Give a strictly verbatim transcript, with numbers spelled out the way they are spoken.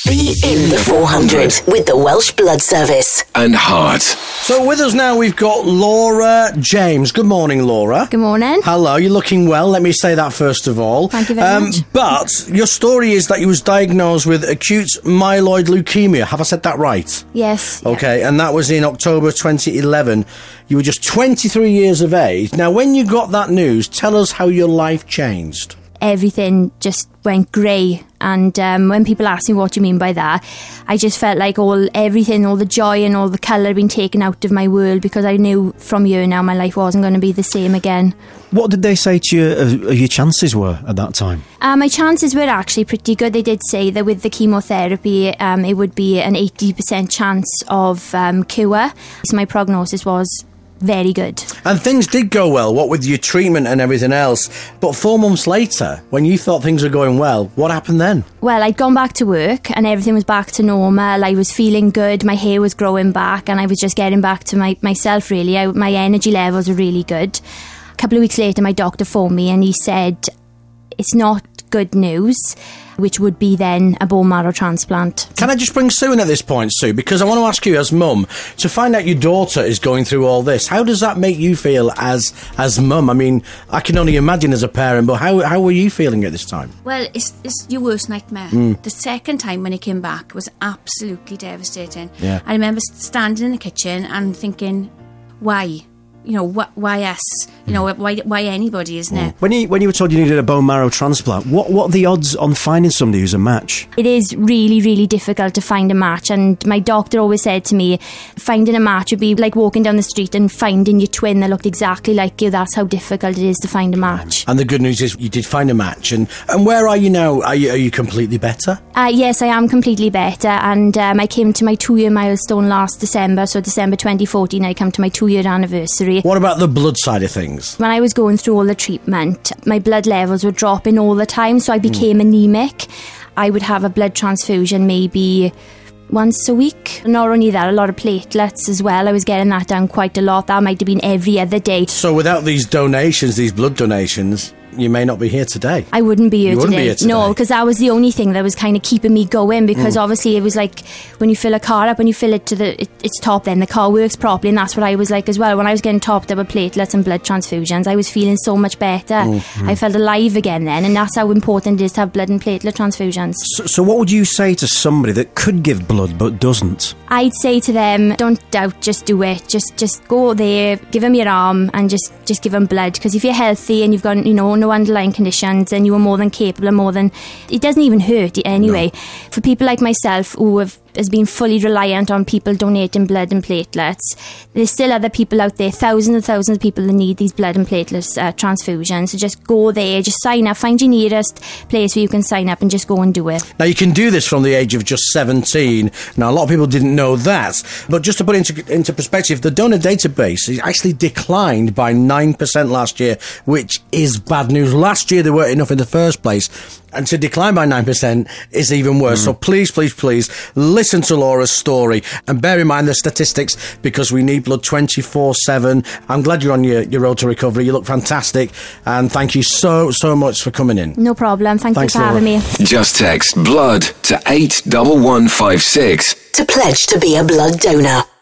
Be in the four hundred with the Welsh Blood Service. And Heart. So with us now we've got Laura James. Good morning, Laura. Good morning. Hello, you're looking well. Let me say that first of all. Thank you very much. But your story is that you was diagnosed with acute myeloid leukemia. Have I said that right? Yes. Okay, and that was in October twenty eleven. You were just twenty-three years of age. Now, when you got that news, tell us how your life changed. Everything just went grey, and um, when people ask me what you mean by that, I just felt like all everything, all the joy and all the colour had been taken out of my world, because I knew from here now my life wasn't going to be the same again. What did they say to you uh, your chances were at that time? Uh, my chances were actually pretty good. They did say that with the chemotherapy um, it would be an eighty percent chance of um, cure, so my prognosis was very good. And things did go well, what with your treatment and everything else. But four months later, when you thought things were going well, what happened then? Well, I'd gone back to work and everything was back to normal. I was feeling good, my hair was growing back, and I was just getting back to my, myself really. I, my energy levels were really good. A couple of weeks later, my doctor phoned me and he said, it's not good news, which would be then a bone marrow transplant. Can I just bring Sue in at this point, Sue? Because I want to ask you as mum, to find out your daughter is going through all this, how does that make you feel as as mum? I mean, I can only imagine as a parent, but how how were you feeling at this time? Well, it's, it's your worst nightmare. Mm. The second time when he came back was absolutely devastating. Yeah. I remember standing in the kitchen and thinking, why? You know, wh- why us? You know, why why anybody, isn't it? When you when you were told you needed a bone marrow transplant, what what are the odds on finding somebody who's a match? It is really, really difficult to find a match, and my doctor always said to me, finding a match would be like walking down the street and finding your twin that looked exactly like you. That's how difficult it is to find a match. And the good news is you did find a match. And, and where are you now? Are you, are you completely better? Uh, yes, I am completely better, and um, I came to my two-year milestone last December, so December twenty fourteen I come to my two-year anniversary. What about the blood side of things? When I was going through all the treatment, my blood levels were dropping all the time, so I became mm. anemic. I would have a blood transfusion maybe once a week. Not only that, a lot of platelets as well. I was getting that down quite a lot. That might have been every other day. So without these donations, these blood donations, you may not be here today. I wouldn't be here, you today. Wouldn't be here today. No, because that was the only thing that was kind of keeping me going, because mm. obviously it was like when you fill a car up, when you fill it to the it, its top, then the car works properly, and that's what I was like as well. When I was getting topped up with platelets and blood transfusions, I was feeling so much better. Mm-hmm. I felt alive again then, and that's how important it is to have blood and platelet transfusions. So, so what would you say to somebody that could give blood but doesn't? I'd say to them, don't doubt, just do it. Just just go there, give them your arm, and just, just give them blood. Because if you're healthy and you've got, you know, no underlying conditions, and you are more than capable, and more than, it doesn't even hurt anyway. No. For people like myself who have has been fully reliant on people donating blood and platelets, there's still other people out there, thousands and thousands of people that need these blood and platelets uh, transfusions. So just go there, just sign up, find your nearest place where you can sign up and just go and do it. Now you can do this from the age of just seventeen. Now a lot of people didn't know that, but just to put it into, into perspective, the donor database actually declined by nine percent last year, which is bad news. Last year there weren't enough in the first place, and to decline by nine percent is even worse. Mm. So please, please, please listen to Laura's story and bear in mind the statistics, because we need blood twenty-four seven. I'm glad you're on your, your road to recovery. You look fantastic, and thank you so, so much for coming in. No problem. Thank Thanks, you for Laura. having me. Just text BLOOD to eight one one five six to pledge to be a blood donor.